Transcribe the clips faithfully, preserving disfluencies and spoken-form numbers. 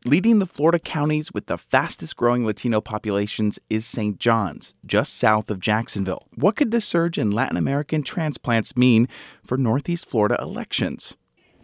Leading the Florida counties with the fastest growing Latino populations is Saint John's, just south of Jacksonville. What could this surge in Latin American transplants mean for Northeast Florida elections?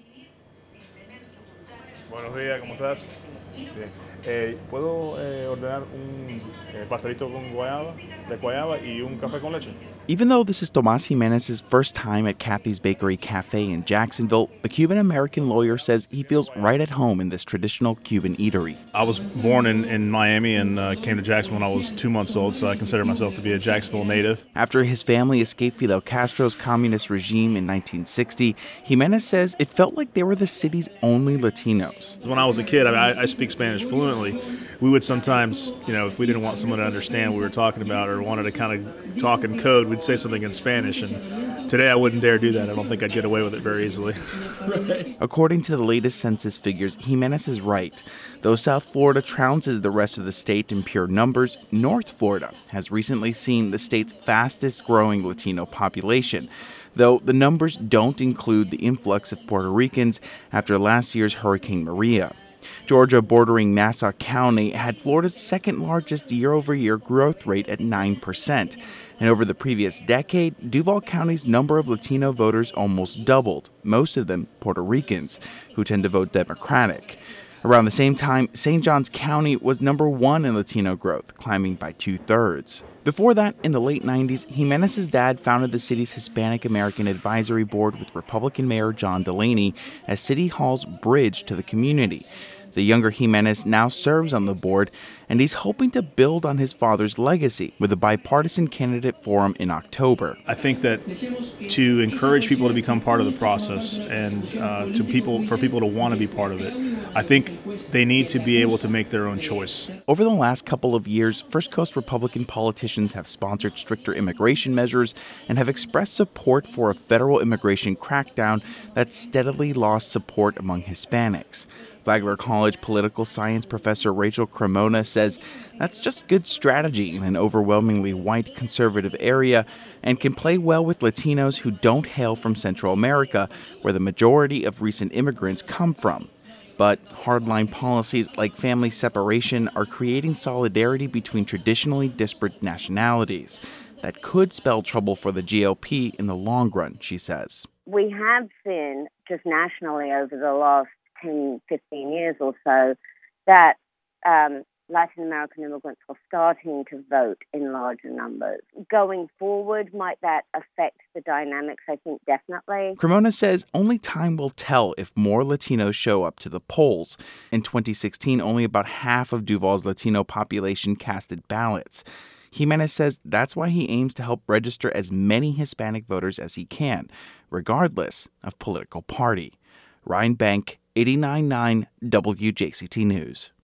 Buenos días, ¿cómo estás? Bien. Eh, ¿Puedo eh, ordenar un eh, pastelito con guayaba, de guayaba y un café con leche? Even though this is Tomas Jimenez's first time at Kathy's Bakery Cafe in Jacksonville, the Cuban-American lawyer says he feels right at home in this traditional Cuban eatery. I was born in, in Miami and uh, came to Jacksonville when I was two months old, so I consider myself to be a Jacksonville native. After his family escaped Fidel Castro's communist regime in nineteen sixty, Jimenez says it felt like they were the city's only Latinos. When I was a kid, I, I speak Spanish fluently. We would sometimes, you know, if we didn't want someone to understand what we were talking about or wanted to kind of talk in code, we'd say something in Spanish. And today I wouldn't dare do that. I don't think I'd get away with it very easily. Right. According to the latest census figures, Jimenez is right. Though South Florida trounces the rest of the state in pure numbers, North Florida has recently seen the state's fastest growing Latino population, though the numbers don't include the influx of Puerto Ricans after last year's Hurricane Maria. Georgia, bordering Nassau County, had Florida's second largest year-over-year growth rate at nine percent. And over the previous decade, Duval County's number of Latino voters almost doubled, most of them Puerto Ricans, who tend to vote Democratic. Around the same time, Saint Johns County was number one in Latino growth, climbing by two-thirds. Before that, in the late nineties, Jimenez's dad founded the city's Hispanic American Advisory Board with Republican Mayor John Delaney as City Hall's bridge to the community. The younger Jimenez now serves on the board, and he's hoping to build on his father's legacy with a bipartisan candidate forum in October. I think that to encourage people to become part of the process and uh, to people for people to want to be part of it, I think they need to be able to make their own choice. Over the last couple of years, First Coast Republican politicians have sponsored stricter immigration measures and have expressed support for a federal immigration crackdown that's steadily lost support among Hispanics. Flagler College political science professor Rachel Cremona says that's just good strategy in an overwhelmingly white conservative area and can play well with Latinos who don't hail from Central America, where the majority of recent immigrants come from. But hardline policies like family separation are creating solidarity between traditionally disparate nationalities. That could spell trouble for the G O P in the long run, she says. We have seen just nationally over the last ten, fifteen years or so that um, Latin American immigrants are starting to vote in larger numbers. Going forward, might that affect the dynamics? I think definitely. Cremona says only time will tell if more Latinos show up to the polls. In twenty sixteen, only about half of Duval's Latino population casted ballots. Jimenez says that's why he aims to help register as many Hispanic voters as he can, regardless of political party. Ryan Bank, eighty-nine point nine W J C T News.